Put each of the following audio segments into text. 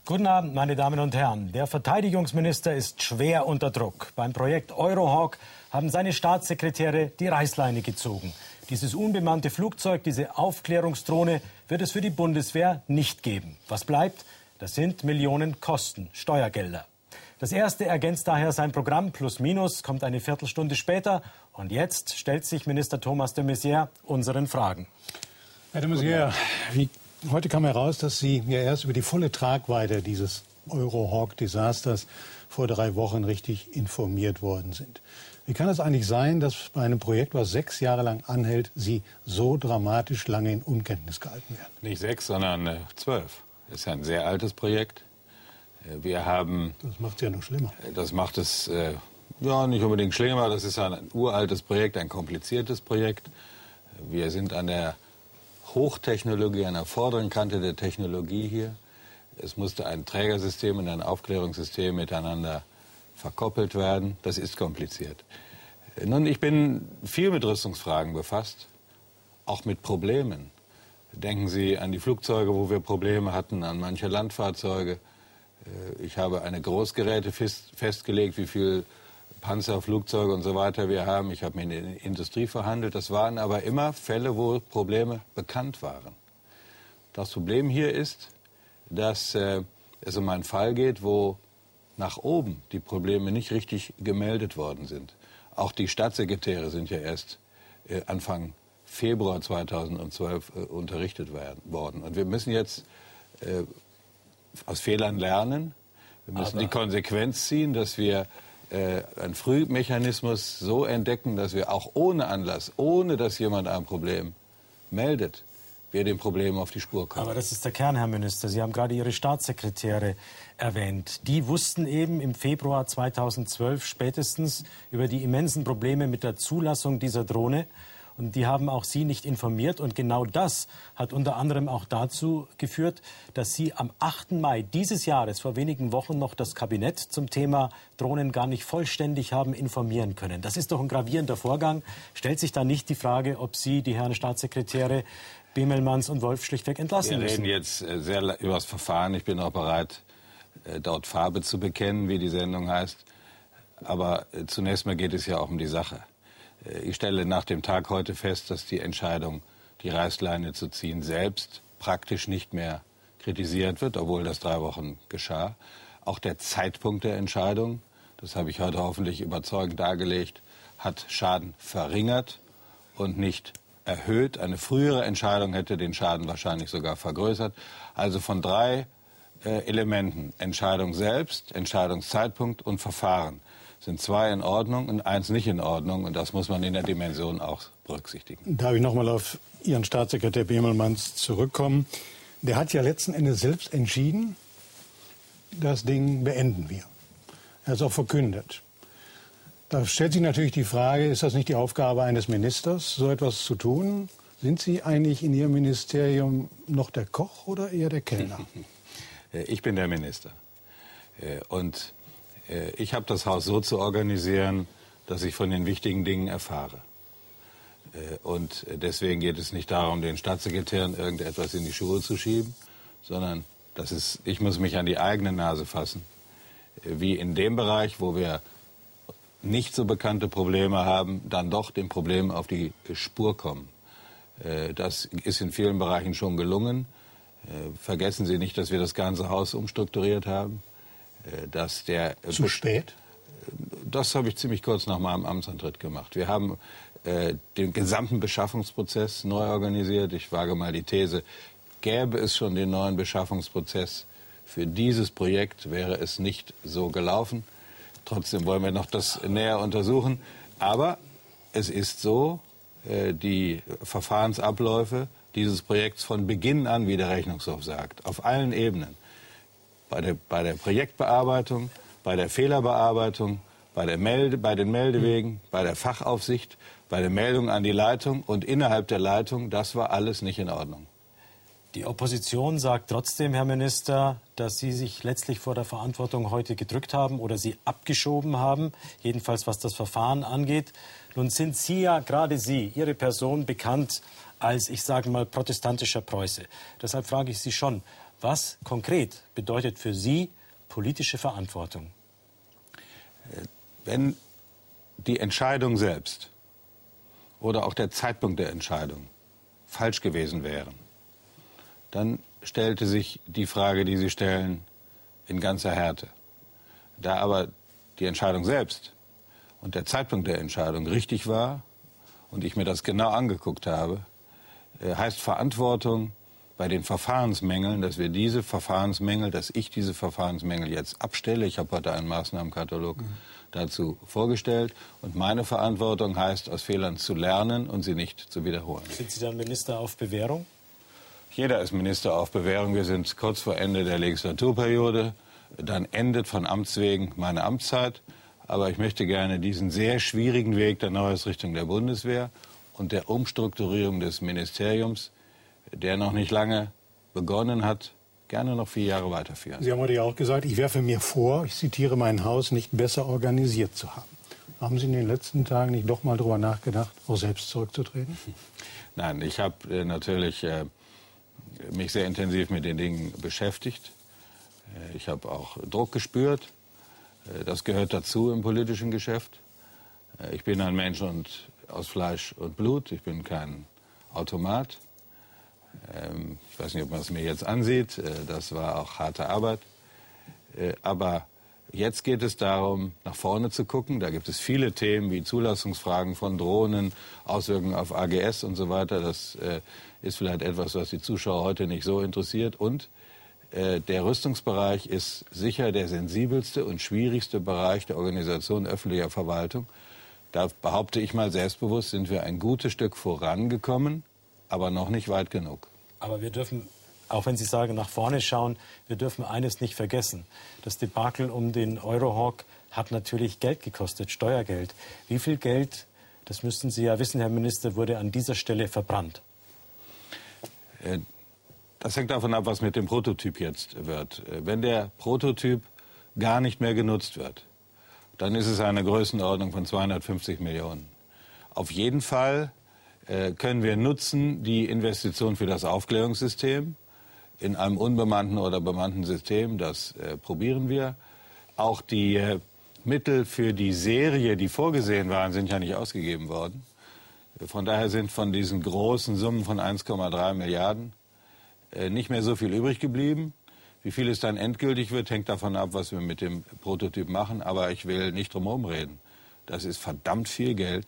Guten Abend, meine Damen und Herren. Der Verteidigungsminister ist schwer unter Druck. Beim Projekt Eurohawk haben seine Staatssekretäre die Reißleine gezogen. Dieses unbemannte Flugzeug, diese Aufklärungsdrohne, wird es für die Bundeswehr nicht geben. Was bleibt? Das sind Millionen Kosten, Steuergelder. Das erste ergänzt daher sein Programm plus minus, kommt eine Viertelstunde später. Und jetzt stellt sich Minister Thomas de Maizière unseren Fragen. Herr de Maizière, heute kam heraus, dass Sie ja erst über die volle Tragweite dieses Eurohawk-Desasters vor 3 Wochen richtig informiert worden sind. Wie kann es eigentlich sein, dass bei einem Projekt, was 6 Jahre lang anhält, Sie so dramatisch lange in Unkenntnis gehalten werden? Nicht 6, sondern 12. Das ist ja ein sehr altes Projekt. Wir haben... Das macht es ja noch schlimmer. Das macht es ja nicht unbedingt schlimmer. Das ist ein uraltes Projekt, ein kompliziertes Projekt. Wir sind an der Hochtechnologie, an der vorderen Kante der Technologie hier. Es musste ein Trägersystem und ein Aufklärungssystem miteinander verkoppelt werden. Das ist kompliziert. Nun, ich bin viel mit Rüstungsfragen befasst, auch mit Problemen. Denken Sie an die Flugzeuge, wo wir Probleme hatten, an manche Landfahrzeuge. Ich habe eine Großgeräte festgelegt, wie viel Panzer, Flugzeuge und so weiter wir haben. Ich habe mit der Industrie verhandelt. Das waren aber immer Fälle, wo Probleme bekannt waren. Das Problem hier ist, dass es um einen Fall geht, wo nach oben die Probleme nicht richtig gemeldet worden sind. Auch die Staatssekretäre sind ja erst Anfang Februar 2012 unterrichtet worden. Und wir müssen jetzt aus Fehlern lernen. Wir müssen die Konsequenz ziehen, dass wir einen Frühmechanismus so entdecken, dass wir auch ohne Anlass, ohne dass jemand ein Problem meldet, wir dem Problem auf die Spur kommen. Aber das ist der Kern, Herr Minister. Sie haben gerade Ihre Staatssekretäre erwähnt. Die wussten eben im Februar 2012 spätestens über die immensen Probleme mit der Zulassung dieser Drohne. Und die haben auch Sie nicht informiert. Und genau das hat unter anderem auch dazu geführt, dass Sie am 8. Mai dieses Jahres, vor wenigen Wochen, noch das Kabinett zum Thema Drohnen gar nicht vollständig haben informieren können. Das ist doch ein gravierender Vorgang. Stellt sich da nicht die Frage, ob Sie, die Herren Staatssekretäre Bemelmans und Wolf, schlichtweg entlassen müssen? Wir reden jetzt sehr über das Verfahren. Ich bin auch bereit, dort Farbe zu bekennen, wie die Sendung heißt. Aber zunächst mal geht es ja auch um die Sache. Ich stelle nach dem Tag heute fest, dass die Entscheidung, die Reißleine zu ziehen, selbst praktisch nicht mehr kritisiert wird, obwohl das 3 Wochen geschah. Auch der Zeitpunkt der Entscheidung, das habe ich heute hoffentlich überzeugend dargelegt, hat Schaden verringert und nicht erhöht. Eine frühere Entscheidung hätte den Schaden wahrscheinlich sogar vergrößert. Also von 3 Elementen, Entscheidung selbst, Entscheidungszeitpunkt und Verfahren, sind 2 in Ordnung und 1 nicht in Ordnung. Und das muss man in der Dimension auch berücksichtigen. Darf ich noch mal auf Ihren Staatssekretär Bemelmans zurückkommen? Der hat ja letzten Endes selbst entschieden, das Ding beenden wir. Er hat es auch verkündet. Da stellt sich natürlich die Frage, ist das nicht die Aufgabe eines Ministers, so etwas zu tun? Sind Sie eigentlich in Ihrem Ministerium noch der Koch oder eher der Kellner? Ich bin der Minister. Und ich habe das Haus so zu organisieren, dass ich von den wichtigen Dingen erfahre. Und deswegen geht es nicht darum, den Staatssekretären irgendetwas in die Schuhe zu schieben, sondern ich muss mich an die eigene Nase fassen. Wie in dem Bereich, wo wir nicht so bekannte Probleme haben, dann doch dem Problem auf die Spur kommen. Das ist in vielen Bereichen schon gelungen. Vergessen Sie nicht, dass wir das ganze Haus umstrukturiert haben. Zu spät? Das habe ich ziemlich kurz nach meinem Amtsantritt gemacht. Wir haben den gesamten Beschaffungsprozess neu organisiert. Ich wage mal die These, gäbe es schon den neuen Beschaffungsprozess für dieses Projekt, wäre es nicht so gelaufen. Trotzdem wollen wir noch das näher untersuchen. Aber es ist so, die Verfahrensabläufe dieses Projekts von Beginn an, wie der Rechnungshof sagt, auf allen Ebenen, bei der Projektbearbeitung, bei der Fehlerbearbeitung, bei den Meldewegen, bei der Fachaufsicht, bei der Meldung an die Leitung und innerhalb der Leitung, das war alles nicht in Ordnung. Die Opposition sagt trotzdem, Herr Minister, dass Sie sich letztlich vor der Verantwortung heute gedrückt haben oder sie abgeschoben haben, jedenfalls was das Verfahren angeht. Nun sind Sie ja, gerade Sie, Ihre Person, bekannt als, ich sage mal, protestantischer Preuße. Deshalb frage ich Sie schon, was konkret bedeutet für Sie politische Verantwortung? Wenn die Entscheidung selbst oder auch der Zeitpunkt der Entscheidung falsch gewesen wären, dann stellte sich die Frage, die Sie stellen, in ganzer Härte. Da aber die Entscheidung selbst und der Zeitpunkt der Entscheidung richtig war und ich mir das genau angeguckt habe, heißt Verantwortung bei den Verfahrensmängeln, dass ich diese Verfahrensmängel jetzt abstelle. Ich habe heute einen Maßnahmenkatalog dazu vorgestellt. Und meine Verantwortung heißt, aus Fehlern zu lernen und sie nicht zu wiederholen. Sind Sie dann Minister auf Bewährung? Jeder ist Minister auf Bewährung. Wir sind kurz vor Ende der Legislaturperiode. Dann endet von Amts wegen meine Amtszeit. Aber ich möchte gerne diesen sehr schwierigen Weg der Neuausrichtung der Bundeswehr und der Umstrukturierung des Ministeriums, der noch nicht lange begonnen hat, gerne noch 4 Jahre weiterführen. Sie haben heute ja auch gesagt, ich werfe mir vor, ich zitiere, mein Haus nicht besser organisiert zu haben. Haben Sie in den letzten Tagen nicht doch mal darüber nachgedacht, auch selbst zurückzutreten? Nein, ich habe natürlich mich sehr intensiv mit den Dingen beschäftigt. Ich habe auch Druck gespürt. Das gehört dazu im politischen Geschäft. Ich bin ein Mensch aus Fleisch und Blut. Ich bin kein Automat. Ich weiß nicht, ob man es mir jetzt ansieht. Das war auch harte Arbeit. Aber jetzt geht es darum, nach vorne zu gucken. Da gibt es viele Themen wie Zulassungsfragen von Drohnen, Auswirkungen auf AGS und so weiter. Das ist vielleicht etwas, was die Zuschauer heute nicht so interessiert. Und der Rüstungsbereich ist sicher der sensibelste und schwierigste Bereich der Organisation öffentlicher Verwaltung. Da behaupte ich mal selbstbewusst, sind wir ein gutes Stück vorangekommen, aber noch nicht weit genug. Aber wir dürfen, auch wenn Sie sagen, nach vorne schauen, wir dürfen eines nicht vergessen. Das Debakel um den Eurohawk hat natürlich Geld gekostet, Steuergeld. Wie viel Geld, das müssten Sie ja wissen, Herr Minister, wurde an dieser Stelle verbrannt? Das hängt davon ab, was mit dem Prototyp jetzt wird. Wenn der Prototyp gar nicht mehr genutzt wird, dann ist es eine Größenordnung von 250 Millionen. Auf jeden Fall können wir nutzen die Investition für das Aufklärungssystem in einem unbemannten oder bemannten System. Das probieren wir. Auch die Mittel für die Serie, die vorgesehen waren, sind ja nicht ausgegeben worden. Von daher sind von diesen großen Summen von 1,3 Milliarden nicht mehr so viel übrig geblieben. Wie viel es dann endgültig wird, hängt davon ab, was wir mit dem Prototyp machen. Aber ich will nicht drum herum reden. Das ist verdammt viel Geld,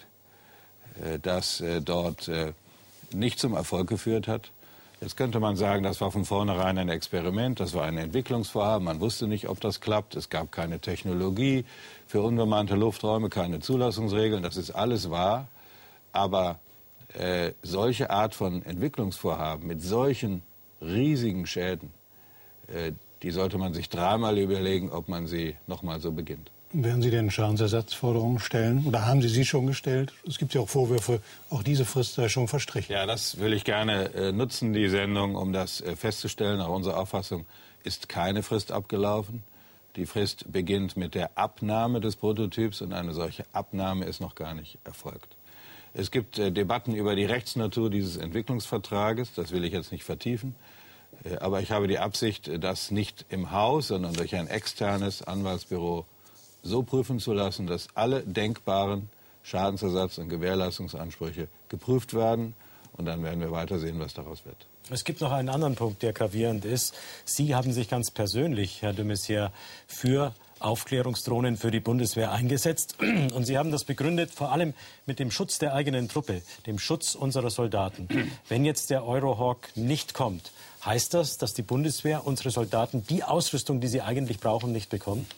das dort nicht zum Erfolg geführt hat. Jetzt könnte man sagen, das war von vornherein ein Experiment, das war ein Entwicklungsvorhaben. Man wusste nicht, ob das klappt. Es gab keine Technologie für unbemannte Lufträume, keine Zulassungsregeln. Das ist alles wahr. Aber solche Art von Entwicklungsvorhaben mit solchen riesigen Schäden, die sollte man sich dreimal überlegen, ob man sie nochmal so beginnt. Werden Sie denn Schadensersatzforderungen stellen? Oder haben Sie schon gestellt? Es gibt ja auch Vorwürfe, auch diese Frist sei schon verstrichen. Ja, das will ich gerne nutzen, die Sendung, um das festzustellen. Nach unserer Auffassung ist keine Frist abgelaufen. Die Frist beginnt mit der Abnahme des Prototyps und eine solche Abnahme ist noch gar nicht erfolgt. Es gibt Debatten über die Rechtsnatur dieses Entwicklungsvertrages. Das will ich jetzt nicht vertiefen. Aber ich habe die Absicht, das nicht im Haus, sondern durch ein externes Anwaltsbüro so prüfen zu lassen, dass alle denkbaren Schadensersatz- und Gewährleistungsansprüche geprüft werden. Und dann werden wir weitersehen, was daraus wird. Es gibt noch einen anderen Punkt, der gravierend ist. Sie haben sich ganz persönlich, Herr de Maizière, für Aufklärungsdrohnen für die Bundeswehr eingesetzt. Und Sie haben das begründet vor allem mit dem Schutz der eigenen Truppe, dem Schutz unserer Soldaten. Wenn jetzt der Eurohawk nicht kommt, heißt das, dass die Bundeswehr, unsere Soldaten, die Ausrüstung, die sie eigentlich brauchen, nicht bekommt?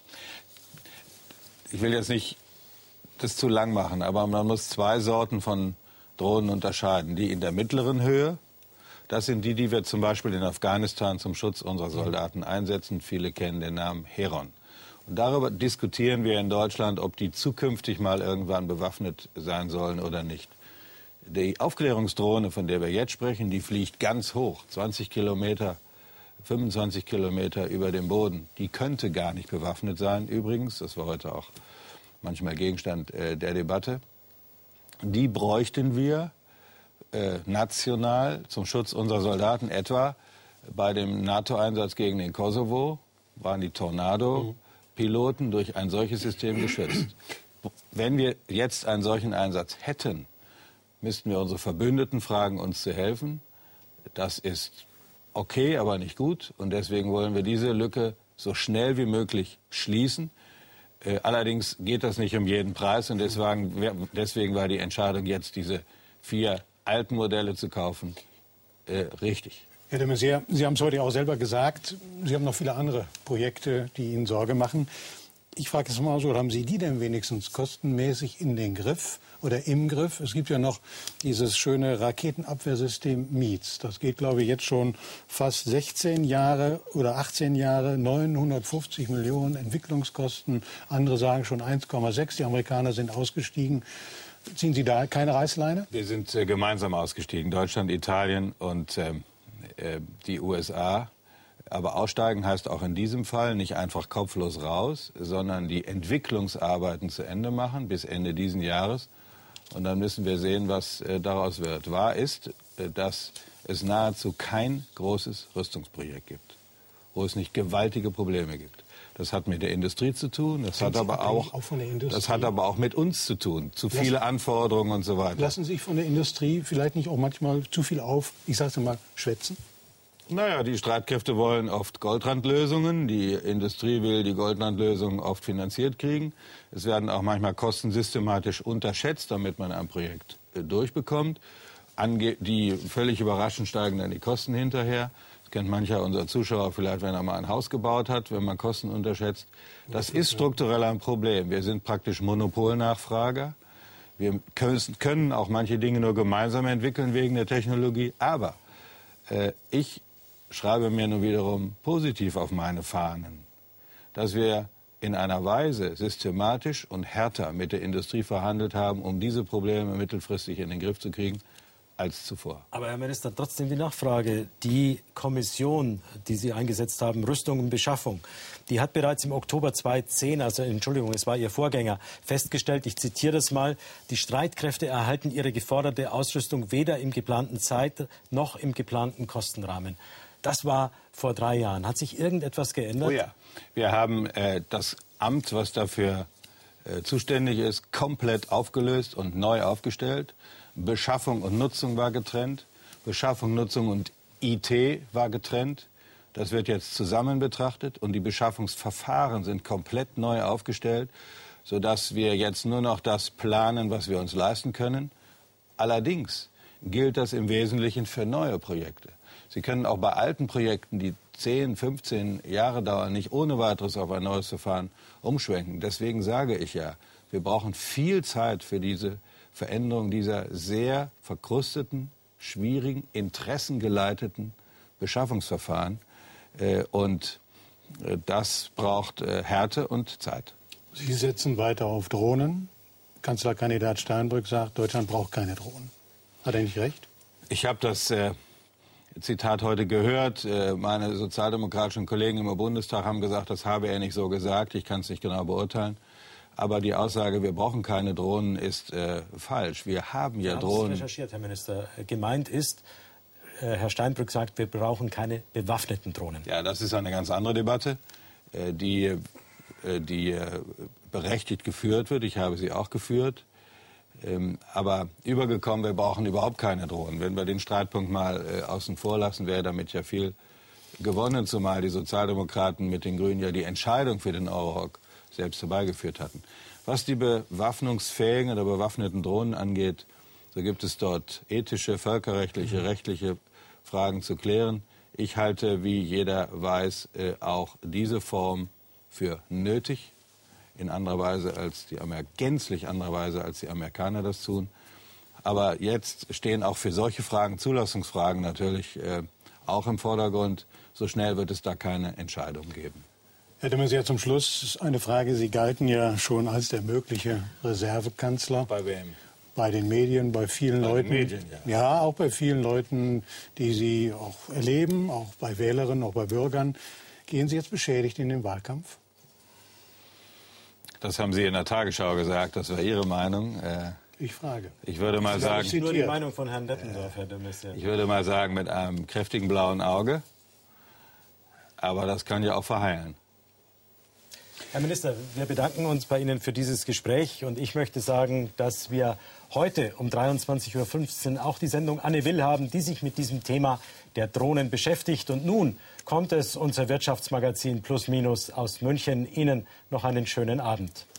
Ich will jetzt nicht das zu lang machen, aber man muss 2 Sorten von Drohnen unterscheiden. Die in der mittleren Höhe, das sind die, die wir zum Beispiel in Afghanistan zum Schutz unserer Soldaten einsetzen. Viele kennen den Namen Heron. Und darüber diskutieren wir in Deutschland, ob die zukünftig mal irgendwann bewaffnet sein sollen oder nicht. Die Aufklärungsdrohne, von der wir jetzt sprechen, die fliegt ganz hoch, 20 Kilometer, 25 Kilometer über dem Boden. Die könnte gar nicht bewaffnet sein, übrigens. Das war heute auch manchmal Gegenstand der Debatte. Die bräuchten wir national zum Schutz unserer Soldaten, etwa bei dem NATO-Einsatz gegen den Kosovo, waren die Tornado-Piloten durch ein solches System geschützt. Wenn wir jetzt einen solchen Einsatz hätten, müssten wir unsere Verbündeten fragen, uns zu helfen. Das ist okay, aber nicht gut. Und deswegen wollen wir diese Lücke so schnell wie möglich schließen. Allerdings geht das nicht um jeden Preis. Und deswegen war die Entscheidung, jetzt diese 4 alten Modelle zu kaufen, richtig. Herr de Maizière, Sie haben es heute auch selber gesagt, Sie haben noch viele andere Projekte, die Ihnen Sorge machen. Ich frage es mal so, haben Sie die denn wenigstens kostenmäßig in den Griff oder im Griff? Es gibt ja noch dieses schöne Raketenabwehrsystem MEADS. Das geht, glaube ich, jetzt schon fast 16 Jahre oder 18 Jahre, 950 Millionen Entwicklungskosten. Andere sagen schon 1,6. Die Amerikaner sind ausgestiegen. Ziehen Sie da keine Reißleine? Wir sind gemeinsam ausgestiegen, Deutschland, Italien und die USA. Aber aussteigen heißt auch in diesem Fall nicht einfach kopflos raus, sondern die Entwicklungsarbeiten zu Ende machen bis Ende diesen Jahres. Und dann müssen wir sehen, was daraus wird. Wahr ist, dass es nahezu kein großes Rüstungsprojekt gibt, wo es nicht gewaltige Probleme gibt. Das hat mit der Industrie zu tun, das hat aber auch mit uns zu tun. Zu viele Anforderungen und so weiter. Lassen Sie sich von der Industrie vielleicht nicht auch manchmal zu viel auf, ich sage es mal, schwätzen? Naja, die Streitkräfte wollen oft Goldrandlösungen. Die Industrie will die Goldrandlösungen oft finanziert kriegen. Es werden auch manchmal Kosten systematisch unterschätzt, damit man ein Projekt durchbekommt. Die völlig überraschend steigen dann die Kosten hinterher. Das kennt mancher unserer Zuschauer vielleicht, wenn er mal ein Haus gebaut hat, wenn man Kosten unterschätzt. Das ist strukturell ein Problem. Wir sind praktisch Monopolnachfrager. Wir können auch manche Dinge nur gemeinsam entwickeln wegen der Technologie. Aber ich schreibe mir nun wiederum positiv auf meine Fahnen, dass wir in einer Weise systematisch und härter mit der Industrie verhandelt haben, um diese Probleme mittelfristig in den Griff zu kriegen, als zuvor. Aber Herr Minister, trotzdem die Nachfrage. Die Kommission, die Sie eingesetzt haben, Rüstung und Beschaffung, die hat bereits im Oktober 2010, also Entschuldigung, es war Ihr Vorgänger, festgestellt, ich zitiere das mal, die Streitkräfte erhalten ihre geforderte Ausrüstung weder im geplanten Zeit- noch im geplanten Kostenrahmen. Das war vor 3 Jahren. Hat sich irgendetwas geändert? Oh ja, wir haben das Amt, was dafür zuständig ist, komplett aufgelöst und neu aufgestellt. Beschaffung und Nutzung war getrennt. Beschaffung, Nutzung und IT war getrennt. Das wird jetzt zusammen betrachtet und die Beschaffungsverfahren sind komplett neu aufgestellt, sodass wir jetzt nur noch das planen, was wir uns leisten können. Allerdings gilt das im Wesentlichen für neue Projekte. Sie können auch bei alten Projekten, die 10, 15 Jahre dauern, nicht ohne weiteres auf ein neues Verfahren umschwenken. Deswegen sage ich ja, wir brauchen viel Zeit für diese Veränderung dieser sehr verkrusteten, schwierigen, interessengeleiteten Beschaffungsverfahren. Und das braucht Härte und Zeit. Sie setzen weiter auf Drohnen. Kanzlerkandidat Steinbrück sagt, Deutschland braucht keine Drohnen. Hat er nicht recht? Ich habe das Zitat heute gehört. Meine sozialdemokratischen Kollegen im Bundestag haben gesagt, das habe er nicht so gesagt. Ich kann es nicht genau beurteilen. Aber die Aussage, wir brauchen keine Drohnen, ist falsch. Wir haben ja Drohnen. Haben Sie recherchiert, Herr Minister. Gemeint ist, Herr Steinbrück sagt, wir brauchen keine bewaffneten Drohnen. Ja, das ist eine ganz andere Debatte, die berechtigt geführt wird. Ich habe sie auch geführt. Aber übergekommen, wir brauchen überhaupt keine Drohnen. Wenn wir den Streitpunkt mal außen vor lassen, wäre damit ja viel gewonnen, zumal die Sozialdemokraten mit den Grünen ja die Entscheidung für den Eurohawk selbst herbeigeführt hatten. Was die bewaffnungsfähigen oder bewaffneten Drohnen angeht, so gibt es dort ethische, völkerrechtliche, rechtliche Fragen zu klären. Ich halte, wie jeder weiß, auch diese Form für nötig. In anderer Weise als gänzlich anderer Weise als die Amerikaner das tun. Aber jetzt stehen auch für solche Fragen, Zulassungsfragen natürlich auch im Vordergrund. So schnell wird es da keine Entscheidung geben. Herr de Maizière, zum Schluss eine Frage. Sie galten ja schon als der mögliche Reservekanzler. Bei wem? Bei den Medien, bei vielen Leuten. Medien, ja. Ja, auch bei vielen Leuten, die Sie auch erleben, auch bei Wählerinnen, auch bei Bürgern. Gehen Sie jetzt beschädigt in den Wahlkampf? Das haben Sie in der Tagesschau gesagt, das war Ihre Meinung. Ich frage. Ich würde mal sagen, Das ist nur die Meinung von Herrn Deppendorf, Herr de Maizière. Ich würde mal sagen, mit einem kräftigen blauen Auge. Aber das kann ja auch verheilen. Herr Minister, wir bedanken uns bei Ihnen für dieses Gespräch. Und ich möchte sagen, dass wir heute um 23:15 Uhr auch die Sendung Anne Will haben, die sich mit diesem Thema der Drohnen beschäftigt. Und nun kommt es, unser Wirtschaftsmagazin Plus Minus aus München. Ihnen noch einen schönen Abend.